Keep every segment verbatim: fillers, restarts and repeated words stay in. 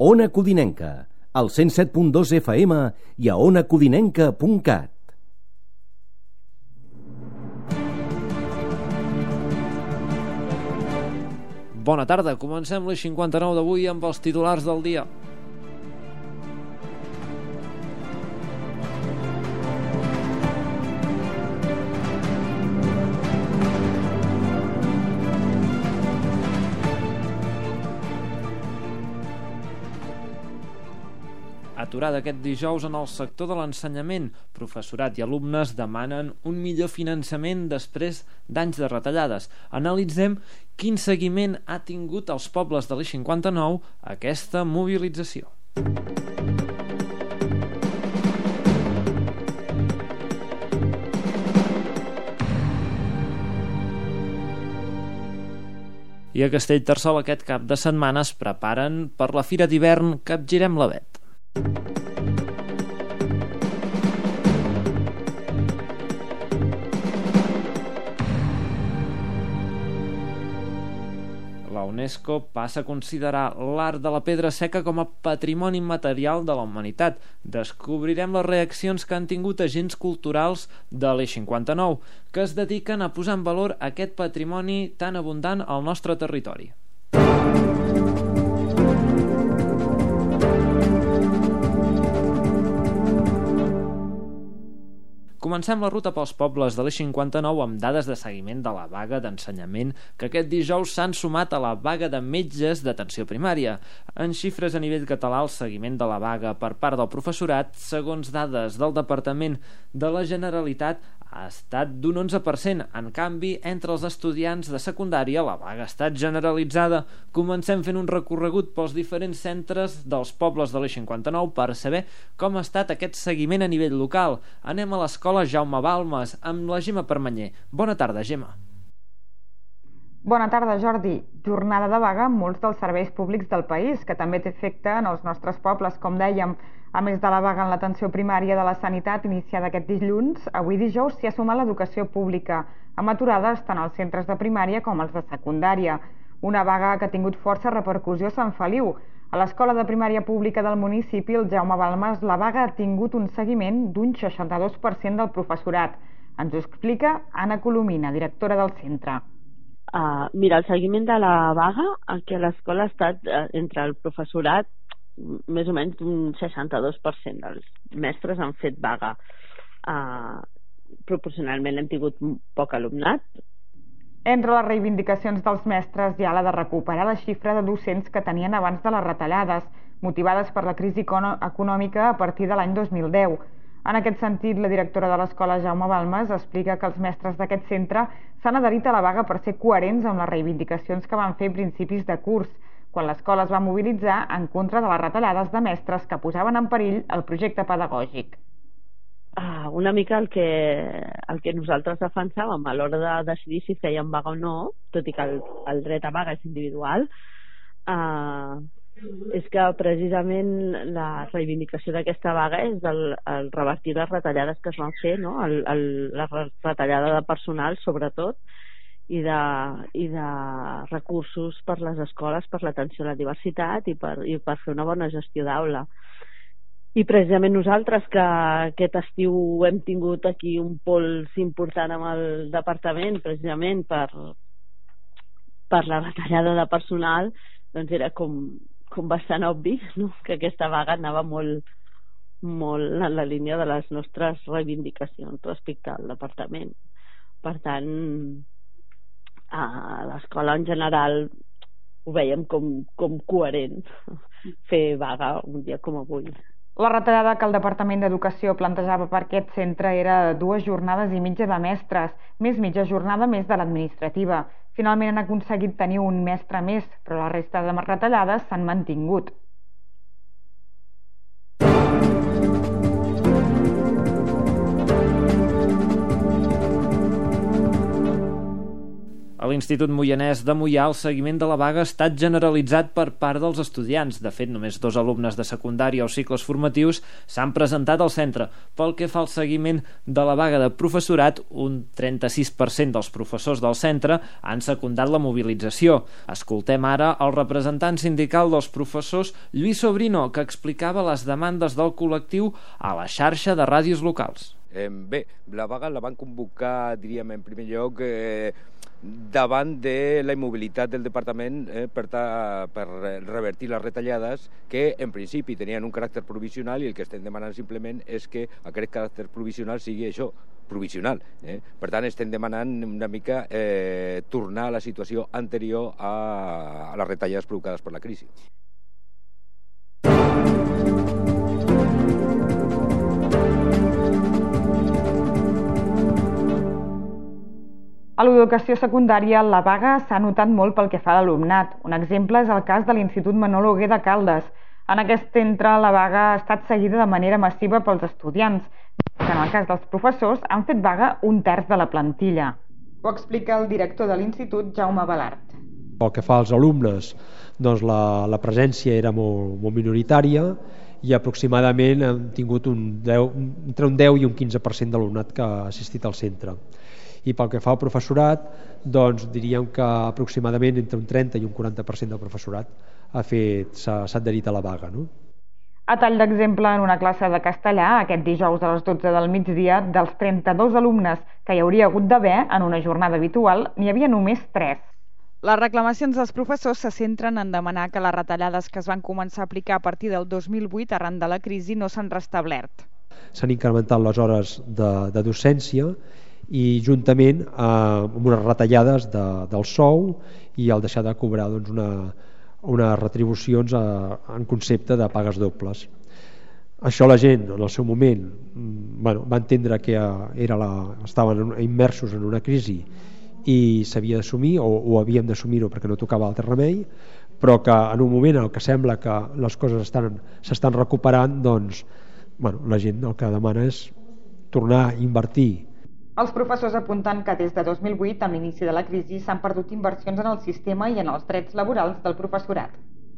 Ona Codinenca, al cent set punt dos F M i a ona codinenca punt cat. Bona tarda, comencem l'Eix cinquanta-nou d'avui amb els titulars del dia. Aturada aquest dijous en el sector de l'ensenyament. Professorat i alumnes demanen un millor finançament després d'anys de retallades. Analitzem quin seguiment ha tingut als pobles de l'Eix cinquanta-nou aquesta mobilització. I a Castellterçol aquest cap de setmana es preparen per la fira d'hivern Capgirem l'Avet. La UNESCO passa a considerar l'art de la pedra seca com a patrimoni immaterial de la humanitat. Descobrirem les reaccions que han tingut agents culturals de l'Eix cinquanta-nou, que es dediquen a posar en valor aquest patrimoni tan abundant al nostre territori. Comencem la ruta pels pobles de l'Eix cinquanta-nou amb dades de seguiment de la vaga d'ensenyament que aquest dijous s'han sumat a la vaga de metges d'atenció primària. En xifres a nivell català, el seguiment de la vaga per part del professorat, segons dades del Departament de la Generalitat, ha estat d'un onze per cent. En canvi, entre els estudiants de secundària, la vaga ha estat generalitzada. Comencem fent un recorregut pels diferents centres dels pobles de l'Eix cinquanta-nou per saber com ha estat aquest seguiment a nivell local. Anem a l'escola Jaume Balmes amb la Gemma Permanyer. Bona tarda, Gemma. Bona tarda, Jordi. Jornada de vaga amb molts dels serveis públics del país, que també té efecte en els nostres pobles, com dèiem. A més de la vaga en l'atenció primària de la sanitat iniciada aquest dilluns, avui dijous s'hi ha sumat l'educació pública, amb aturades tant als centres de primària com als de secundària. Una vaga que ha tingut força repercussió a Sant Feliu. A l'escola de primària pública del municipi, el Jaume Balmes, la vaga ha tingut un seguiment d'un seixanta-dos per cent del professorat. Ens ho explica Anna Colomina, directora del centre. Uh, mira, el seguiment de la vaga aquí a l'escola ha estat uh, entre el professorat més o menys un seixanta-dos per cent dels mestres han fet vaga. Uh, proporcionalment hem tingut poc alumnat. Entre les reivindicacions dels mestres hi ha la de recuperar la xifra de docents que tenien abans de les retallades, motivades per la crisi econòmica a partir de l'any dos mil deu. En aquest sentit, la directora de l'escola Jaume Balmes explica que els mestres d'aquest centre s'han adherit a la vaga per ser coherents amb les reivindicacions que van fer a principis de curs, quan l'escola es va mobilitzar en contra de les retallades de mestres que posaven en perill el projecte pedagògic. Ah, una mica el que, el que nosaltres defensàvem a l'hora de decidir si fèiem vaga o no, tot i que el, el dret a vaga és individual, ah, és que precisament la reivindicació d'aquesta vaga és el, el revertir les retallades que es van fer, no? el, el, la retallada de personal sobretot, i de, i de recursos per les escoles, per l'atenció a la diversitat i per, i per fer una bona gestió d'aula. I precisament nosaltres, que aquest estiu hem tingut aquí un pols important amb el departament, precisament per, per la retallada de personal, doncs era com, com bastant obvi, no? Que aquesta vaga anava molt, molt en la línia de les nostres reivindicacions respecte al departament. Per tant, a l'escola en general ho veiem com, com coherent fer vaga un dia com avui. La retallada que el Departament d'Educació plantejava per aquest centre era dues jornades i mitja de mestres, més mitja jornada més de l'administrativa. Finalment han aconseguit tenir un mestre més, però la resta de retallades s'han mantingut. A l'Institut Moianès de Moià el seguiment de la vaga ha estat generalitzat per part dels estudiants. De fet, només dos alumnes de secundària o cicles formatius s'han presentat al centre. Pel que fa al seguiment de la vaga de professorat, un trenta-sis per cent dels professors del centre han secundat la mobilització. Escoltem ara el representant sindical dels professors, Lluís Sobrino, que explicava les demandes del col·lectiu a la xarxa de ràdios locals. Eh, bé, la vaga la van convocar, diríem, en primer lloc, eh, davant de la immobilitat del departament eh, per, ta, per revertir les retallades que en principi tenien un caràcter provisional i el que estem demanant simplement és que aquest caràcter provisional sigui això, provisional. Eh? Per tant, estem demanant una mica eh, tornar a la situació anterior a, a les retallades provocades per la crisi. A l'educació secundària, la vaga s'ha notat molt pel que fa a l'alumnat. Un exemple és el cas de l'Institut Manolo Ogué de Caldes. En aquest centre, la vaga ha estat seguida de manera massiva pels estudiants, que en el cas dels professors han fet vaga un terç de la plantilla. Ho explica el director de l'Institut, Jaume Balart. Pel que fa als alumnes, doncs la, la presència era molt, molt minoritària i aproximadament hem tingut un deu, entre un deu i un quinze per cent d'alumnat que ha assistit al centre. I pel que fa al professorat, doncs diríem que aproximadament entre un trenta i un quaranta per cent del professorat ha fet, s'ha, s'ha adherit a la vaga, no? A tall d'exemple, en una classe de castellà, aquest dijous a les dotze del migdia, dels trenta-dos alumnes que hi hauria hagut d'haver en una jornada habitual, n'hi havia només tres. Les reclamacions dels professors se centren en demanar que les retallades que es van començar a aplicar a partir del dos mil vuit arran de la crisi no s'han restablert. S'han incrementat les hores de, de docència i juntament eh, amb unes retallades de, del sou i el deixar de cobrar doncs, una, unes retribucions a, en concepte de pagues dobles. Això la gent en el seu moment bueno, va entendre que era la, estaven immersos en una crisi i s'havia d'assumir o, o havíem d'assumir-ho perquè no tocava altre remei, però que en un moment en què sembla que les coses estan, s'estan recuperant, doncs bueno, la gent el que demana és tornar a invertir. Els professors apunten que des de dos mil vuit, amb l'inici de la crisi, s'han perdut inversions en el sistema i en els drets laborals del professorat.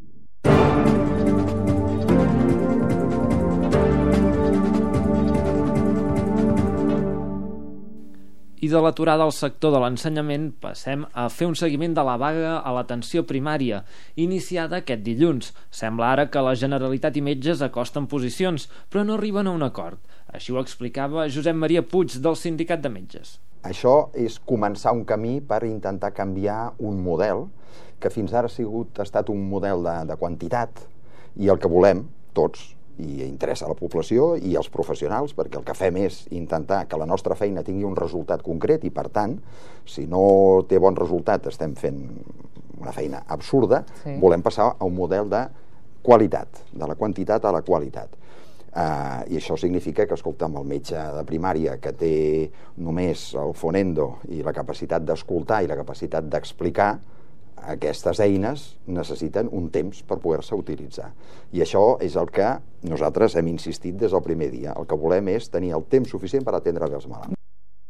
I de l'aturada al sector de l'ensenyament passem a fer un seguiment de la vaga a l'atenció primària, iniciada aquest dilluns. Sembla ara que la Generalitat i metges acosten posicions, però no arriben a un acord. Així ho explicava Josep Maria Puig, del Sindicat de Metges. Això és començar un camí per intentar canviar un model que fins ara ha sigut, ha estat un model de, de quantitat, i el que volem tots, i interessa a la població i als professionals, perquè el que fem és intentar que la nostra feina tingui un resultat concret i, per tant, si no té bon resultat estem fent una feina absurda, sí. Volem passar a un model de qualitat, de la quantitat a la qualitat. Uh, I això significa que, escolta, amb el metge de primària que té només el fonendo i la capacitat d'escoltar i la capacitat d'explicar, aquestes eines necessiten un temps per poder-se utilitzar. I això és el que nosaltres hem insistit des del primer dia. El que volem és tenir el temps suficient per atendre bé els malalts.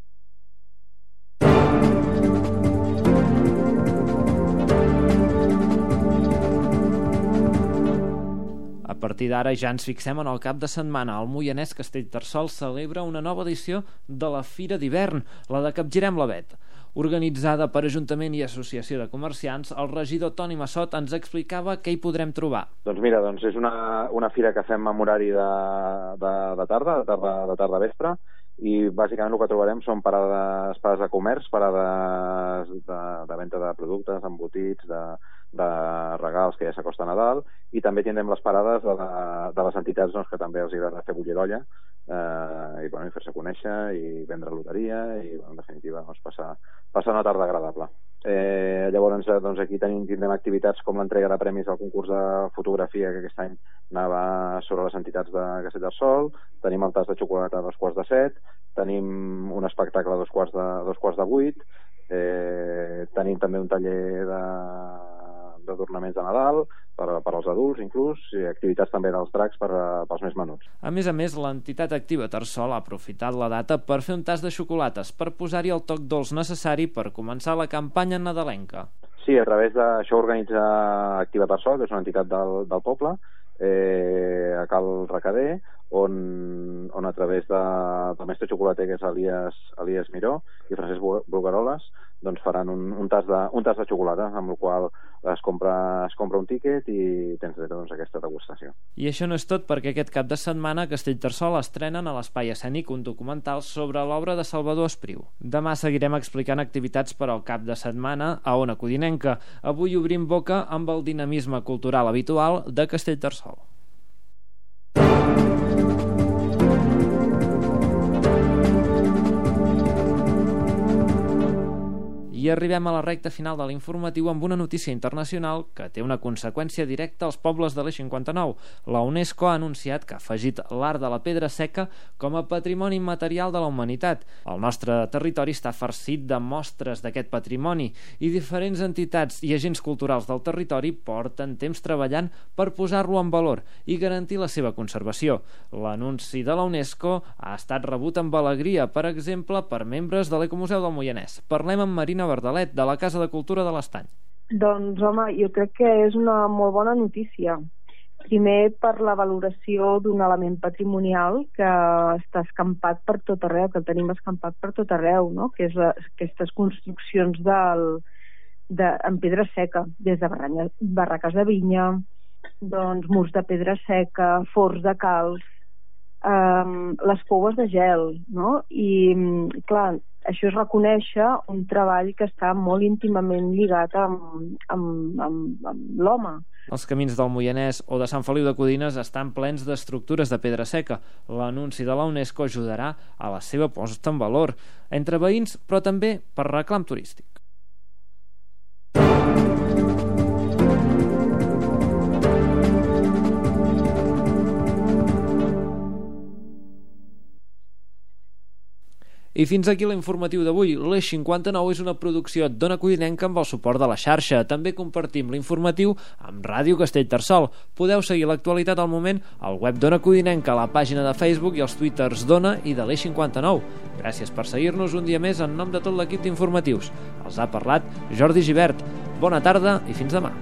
A partir d'ara ja ens fixem en el cap de setmana. El Moianès Castellterçol celebra una nova edició de la Fira d'Hivern, la de Capgirem la Bet. Organitzada per Ajuntament i Associació de Comerciants, el regidor Toni Massot ens explicava què hi podrem trobar. Doncs mira, doncs és una, una fira que fem en horari de, de, de tarda, de tarda, de tarda vespre, i bàsicament el que trobarem són parades, parades de comerç, parades de, de venda de productes, embotits, de, de regals que ja s'acosta a Nadal, i també tindrem les parades de, de les entitats doncs, que també els agrada fer bullir l'olla, eh, i, bueno, i fer-se conèixer i vendre loteria i, bueno, en definitiva, doncs, passar, passar una tarda agradable. Eh, llavors doncs, aquí tenim, tindrem activitats com l'entrega de premis al concurs de fotografia que aquest any anava sobre les entitats de Castellterçol, tenim el tas de xocolata a dos quarts de set, tenim un espectacle a dos quarts de, dos quarts de vuit, eh, tenim també un taller de, de d'ornaments de Nadal, per, per als adults inclús, i activitats també dels dracs per, pels més menuts. A més a més, l'entitat Activa Tarsol ha aprofitat la data per fer un tas de xocolates, per posar-hi el toc dolç necessari per començar la campanya nadalenca. Sí, a través d'això organitza Activa Tarsol, que és una entitat del, del poble, eh, a Cal Recader, on, on a través de, del mestre xocolater, que és Elias, Elias Miró i Francesc Brugaroles, doncs faran un, un, tas de, un tas de xocolata, amb el qual es compra, es compra un tíquet i tens dret doncs, a aquesta degustació. I això no és tot, perquè aquest cap de setmana a Castellterçol estrenen a l'Espai Escènic un documental sobre l'obra de Salvador Espriu. Demà seguirem explicant activitats per al cap de setmana a Ona Codinenca. Avui obrim boca amb el dinamisme cultural habitual de Castellterçol. I arribem a la recta final de l'informatiu amb una notícia internacional que té una conseqüència directa als pobles de l'Eix cinquanta-nou. La UNESCO ha anunciat que ha afegit l'art de la pedra seca com a patrimoni immaterial de la humanitat. El nostre territori està farcit de mostres d'aquest patrimoni i diferents entitats i agents culturals del territori porten temps treballant per posar-lo en valor i garantir la seva conservació. L'anunci de la UNESCO ha estat rebut amb alegria, per exemple, per membres de l'Ecomuseu del Moianès. Parlem amb Marina Verdalet, de la Casa de Cultura de l'Estany. Doncs, home, jo crec que és una molt bona notícia. Primer, per la valoració d'un element patrimonial que està escampat per tot arreu, que el tenim escampat per tot arreu, no? Que és la, aquestes construccions del, de, en pedra seca, des de barranya, barraques de vinya, doncs, murs de pedra seca, forns de calç, um, les poues de gel, no? I, clar, això és reconèixer un treball que està molt íntimament lligat amb, amb, amb, amb l'home. Els camins del Moianès o de Sant Feliu de Codines estan plens d'estructures de pedra seca. L'anunci de la UNESCO ajudarà a la seva posta en valor entre veïns, però també per reclam turístic. I fins aquí l'informatiu d'avui. L'Eix cinquanta-nou és una producció d'Ona Codinenca amb el suport de la xarxa. També compartim l'informatiu amb Ràdio Castellterçol. Podeu seguir l'actualitat al moment al web d'Ona Codinenca, a la pàgina de Facebook i als twitters d'Ona i de l'Eix cinquanta-nou. Gràcies per seguir-nos un dia més en nom de tot l'equip d'informatius. Els ha parlat Jordi Gibert. Bona tarda i fins demà.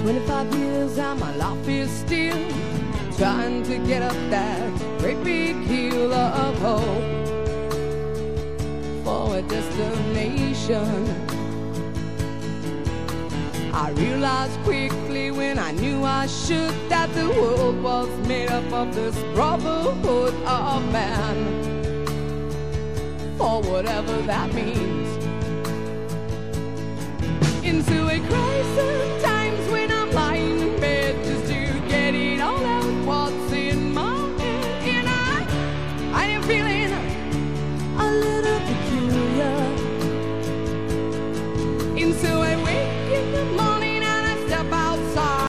twenty-five years and my life is still trying to get up that great big hill of hope for a destination. I realized quickly when I knew I should that the world was made up of this brotherhood of man, for whatever that means. Into a crisis time.